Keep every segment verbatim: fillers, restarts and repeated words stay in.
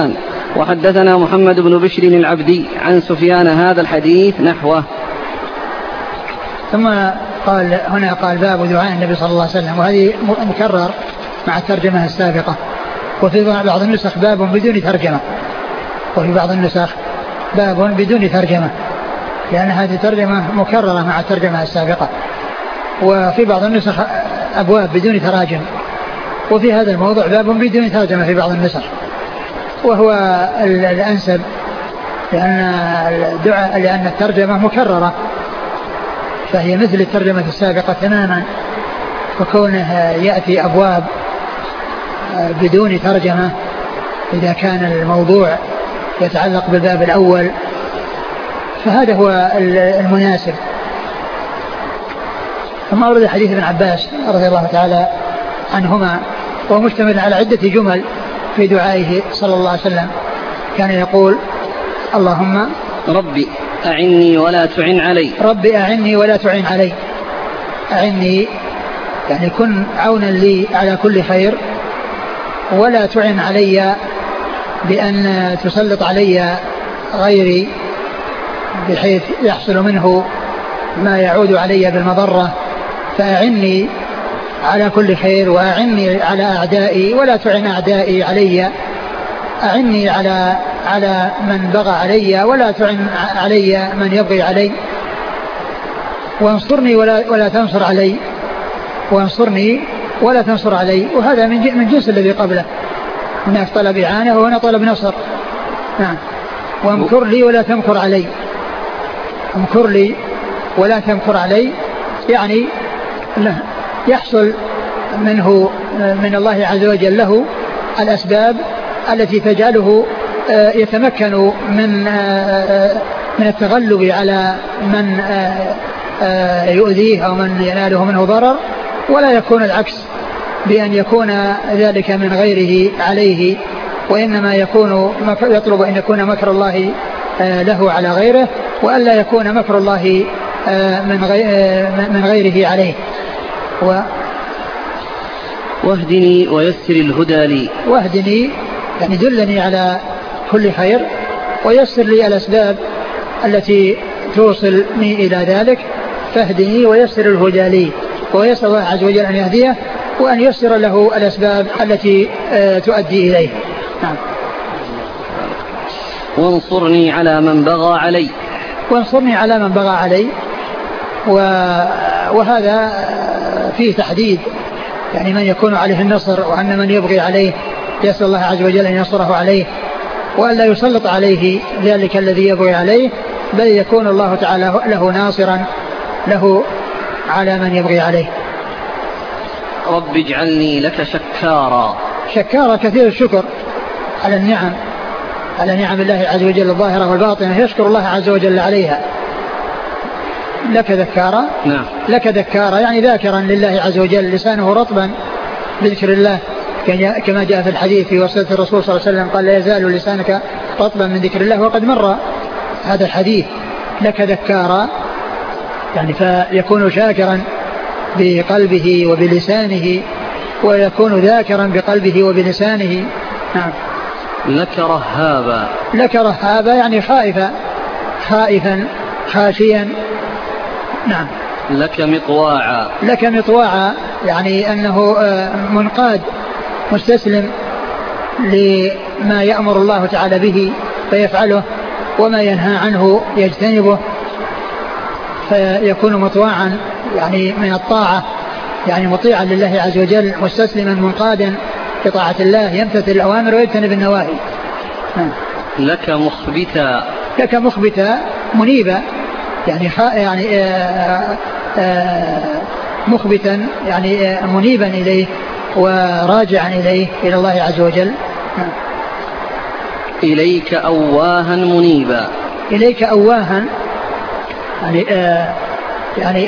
وحدثنا محمد بن بشر العبدي عن سفيان هذا الحديث نحوه. ثم قال هنا قال باب دعاء النبي صلى الله عليه وسلم، وهذه مكرر مع الترجمة السابقة. وفي بعض النسخ باب بدون ترجمة، وفي بعض النسخ باب بدون ترجمة، لأن هذه ترجمة مكررة مع الترجمة السابقة. وفي بعض النسخ أبواب بدون تراجم، وفي هذا الموضع باب بدون ترجمة في بعض النسخ، وهو الأنسب، لأن الدعاء لأن الترجمة مكررة، فهي مثل الترجمة السابقة تماما، وكونه يأتي أبواب بدون ترجمة إذا كان الموضوع يتعلق بالباب الأول، فهذا هو المناسب. ثم أورد حديث ابن عباس رضي الله تعالى عنهما، وهو مشتمل على عدة جمل في دعائه صلى الله عليه وسلم. كان يقول: اللهم ربي أعني ولا تعن علي. ربي أعني ولا تعن علي، أعني يعني كن عونا لي على كل خير، ولا تعن علي بأن تسلط علي غيري بحيث يحصل منه ما يعود علي بالمضرة، فأعني على كل خير، وأعني على أعدائي ولا تعن أعدائي علي، أعني على على من بغى علي ولا تعن علي من يبغي علي، وانصرني ولا ولا تنصر علي، وانصرني ولا تنصر علي. وهذا من من جنس الذي قبله، هناك طلب إعانة وهنا طلب نصر. نعم. وامكر لي ولا تمكر علي، امكر لي ولا تمكر علي، يعني يحصل منه من الله عز وجل له الأسباب التي تجعله يتمكن من من التغلب على من يؤذيه أو من يناله منه ضرر، ولا يكون العكس بأن يكون ذلك من غيره عليه، وإنما يكون يطلب أن يكون مكر الله له على غيره، وألا يكون مكر الله من غيره عليه. و واهدني ويسر الهدى لي. واهدني يعني دلني على كل خير، ويسر لي الأسباب التي توصلني إلى ذلك، فاهدني ويسر الهدى لي، ويسر الله عز وجل أن يهديه وأن يسر له الأسباب التي تؤدي إليه. نعم. وانصرني على من بغى علي. وانصرني على من بغى علي، وهذا فيه تحديد، يعني من يكون عليه النصر، وأن من يبغي عليه يسأل الله عز وجل أن ينصره عليه، وأن لا يسلط عليه ذلك الذي يبغي عليه، بل يكون الله تعالى له ناصرا له على من يبغي عليه. رب اجعلني لك شكارا. شكارا كثير الشكر على النعم، على نعم الله عز وجل الظاهرة والباطنة، يشكر الله عز وجل عليها. لك ذكارا. نعم. لك ذكارا يعني ذاكرا لله عز وجل، لسانه رطبا بذكر الله، كما جاء في الحديث في وصية الرسول صلى الله عليه وسلم قال: لا يزال لسانك رطبا من ذكر الله. وقد مر هذا الحديث. لك ذكارا يعني فيكون شاكرا بقلبه وبلسانه، ويكون ذاكرا بقلبه وبلسانه. نعم. لك رهابا. لك رهابا يعني خائفا، خائفا خاشيا. نعم. لك مطواعا. لك مطواعا يعني أنه منقاد مستسلم لما يأمر الله تعالى به فيفعله، وما ينهى عنه يجتنبه، فيكون مطواعا يعني من الطاعة، يعني مطيعا لله عز وجل، مستسلما منقادا بطاعة الله، يمتثل الأوامر ويجتنب النواهي. لك مخبتا. لك مخبتا منيبا يعني يعني آآ آآ مخبتا يعني منيبا إليه وراجعا إليه إلى الله عز وجل. إليك أواها منيبا. إليك أواها يعني آه يعني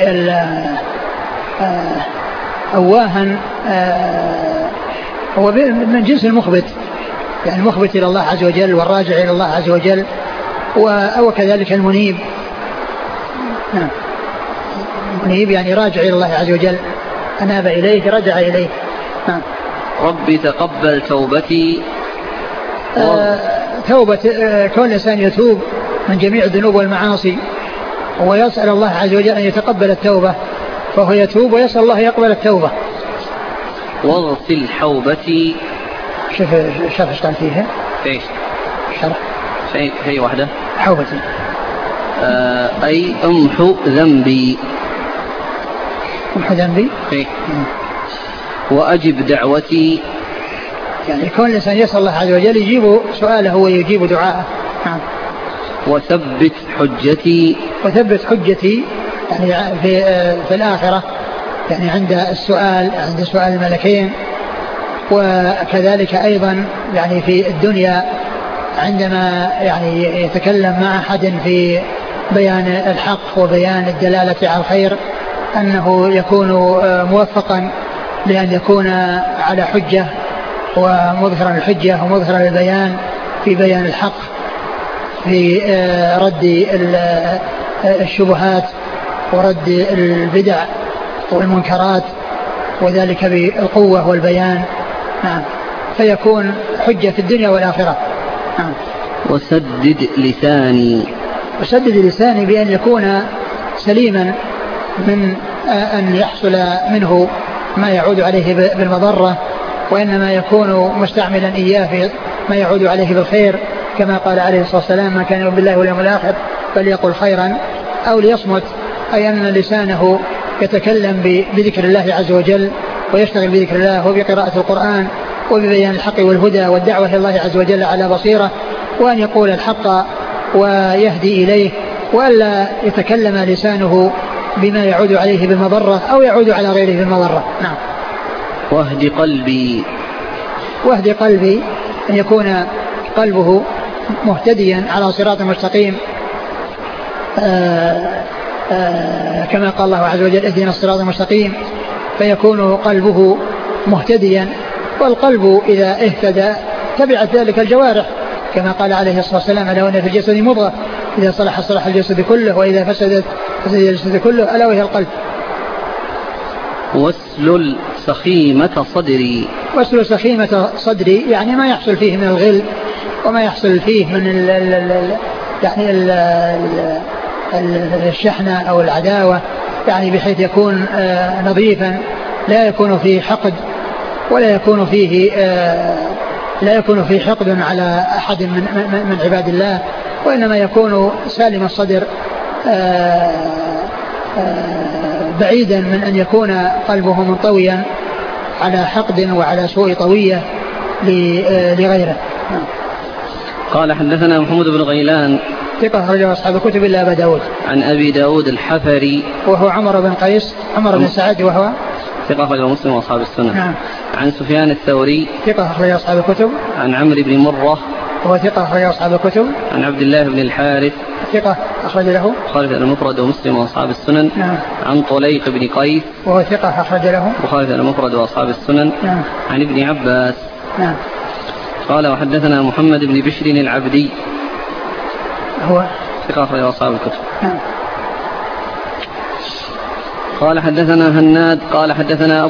آه أواها آه هو من جنس المخبت، يعني المخبت إلى الله عز وجل والراجع إلى الله عز وجل، وكذلك المنيب. نعم. منيب يعني راجع إلى الله عز وجل، أناب إليه رجع إليه. نعم. رب تقبل توبتي آه توبة آه كون الإنسان يتوب من جميع الذنوب والمعاصي ويسأل الله عز وجل أن يتقبل التوبة، فهو يتوب ويسأل الله يقبل التوبة. واغسل حوبتي. شوف شوف ايش قال فيها؟ ايش؟ شرح. في هي واحدة. حوبتي. آه أي أمحو ذنبي. أمحو ذنبي. إيه. وأجب دعوتي. يعني يكون الإنسان يسأل الله عز وجل يجيب سؤاله ويجيب دعاءه. نعم. وثبت حجتي. وثبت حجتي يعني في في الآخرة، يعني عند السؤال، عند سؤال الملكين، وكذلك أيضا يعني في الدنيا عندما يعني يتكلم مع أحد في بيان الحق وبيان الدلالة على الخير أنه يكون موفقا لأن يكون على حجة ومظهرا الحجة ومظهرا البيان في بيان الحق، في رد الشبهات ورد البدع والمنكرات، وذلك بالقوة والبيان. نعم. فيكون حجة في الدنيا والآخرة. نعم. وسدد لساني. وسدد لساني بأن يكون سليما من أن يحصل منه ما يعود عليه بالمضرة، وإنما يكون مستعملا إياه في ما يعود عليه بالخير، كما قال عليه الصلاة والسلام: ما كان يؤمن بالله واليوم الآخر فليقل خيرا أو ليصمت، أي أن لسانه يتكلم بذكر الله عز وجل ويشتغل بذكر الله وبقراءة القرآن وببيان الحق والهدى والدعوة إلى الله عز وجل على بصيرة، وأن يقول الحق ويهدي إليه، وألا يتكلم لسانه بما يعود عليه بالمضرة أو يعود على غيره بالمضرة. نعم. واهدي قلبي. واهدي قلبي أن يكون قلبه مهتديا على صراط مستقيم، آآ آآ كما قال الله عز وجل: اهدنا الصراط المستقيم، فيكون قلبه مهتديا. والقلب إذا اهتدى تبعت ذلك الجوارح، كما قال عليه الصلاة والسلام: ألا وإن في الجسد مضغة إذا صلح صلح الجسد كله وإذا فسدت فسد الجسد كله ألا وهي القلب. واسلل سخيمة صدري. واسلل سخيمة صدري يعني ما يحصل فيه من الغل وما يحصل فيه من ال ال ال يعني ال ال الشحنة أو العداوة، يعني بحيث يكون نظيفا لا يكون فيه حقد ولا يكون فيه لا يكون فيه حقد على أحد من من عباد الله، وإنما يكون سالم الصدر بعيدا من أن يكون قلبه منطويا على حقد وعلى سوء طوية لغيره. قال: حدثنا محمود بن غيلان ثقة أخرجه أصحاب الكتب إلا أبا داود. عن أبي داود الحفري وهو عمر بن قيس عمر بن سعد وهو ثقة أخرجه مسلم وأصحاب السنن. نعم. عن سفيان الثوري ثقة أخرجه أصحاب الكتب. عن عمرو بن مرة وهو ثقة أخرجه أصحاب الكتب. عن عبد الله بن الحارث ثقة أخرج له خالد المفرد ومسلم وأصحاب السنن. نعم. عن طليق بن قيس وهو ثقة أخرج له وخالد المفرد وأصحاب السنن. نعم. عن ابن عباس. نعم. قال: وحدثنا محمد بن بشر العبدي هو ثقة أخرج أصحاب الكتب. نعم. قال: حدثنا هناد قال: حدثنا